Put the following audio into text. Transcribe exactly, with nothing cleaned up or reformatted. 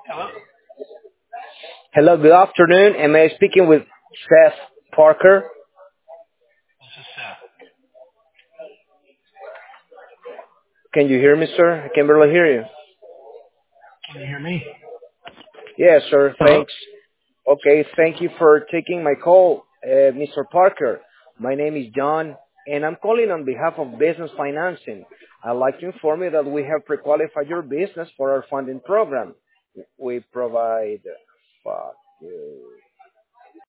Hello? Hello, good afternoon. Am I speaking with Seth Parker? This is Seth. Can you hear me, sir? I can barely hear you. Can you hear me? Yes, sir. Hello? Thanks. Okay, thank you for taking my call, uh, mister Parker. My name is John, and I'm calling on behalf of Business Financing. I'd like to inform you that we have pre-qualified your business for our funding program. We provide. Fuck you.